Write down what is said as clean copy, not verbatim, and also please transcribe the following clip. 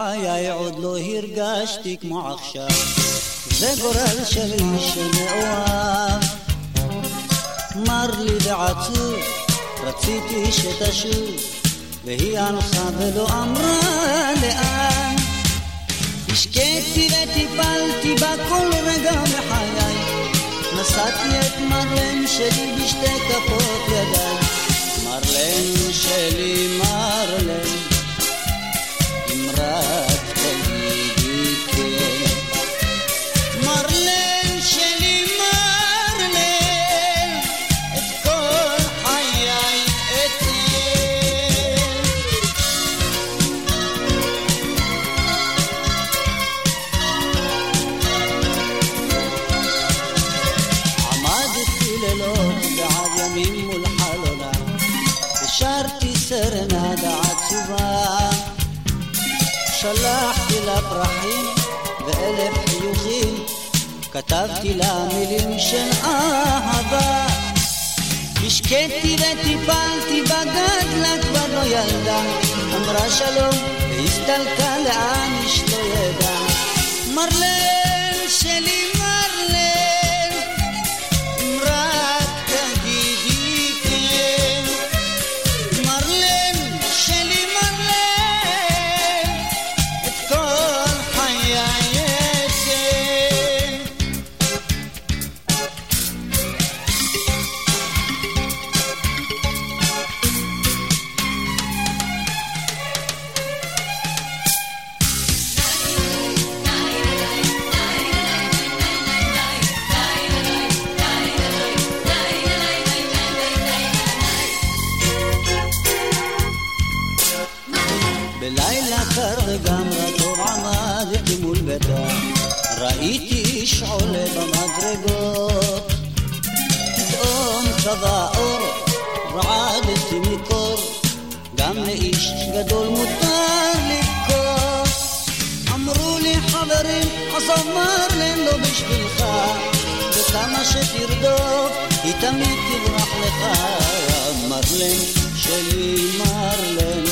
בחיי עוד לא הרגשתי כמו עכשיו. זה גורל שלי שמאוהב, מר לי ועצוב, רציתי שתשוב, והיא הלכה ולא אמרה לאן. השקעתי וטיפלתי בה כל רגע מחיי, נשאתי את מרלן שלי בשתי כפות ידיי. מרלן שלי מרלן, אם רק תגידי כן. מרלן שלי מרלן, את כל חיי אתן. עמדתי לילות ועד ימים מול חלונה, שרתי סרנדה עצובה, שלחתי לה פרחים ואלף חיוכים, כתבתי לה מילים של אהבה. השקעתי וטיפלתי בגדלה כבר לא ילדה, אמרה שלום והסתלקה לאן איש לא ידע. מרלן שלי מרלן, אם רק תגידי כן. מרלן שלי מרלן, את כל חיי אתן. בלילה קר וגם רטוב עמדתי מול ביתה, ראיתי איש עולה במדרגות, פתאום צבע אור רעדתי מקור, גם לאיש גדול מותר לקור. אמרו לי חברים עזוב מרלן לא בשבילך, וכמה שתרדוף היא תמיד תברח לך. מרלן שלי מרלן,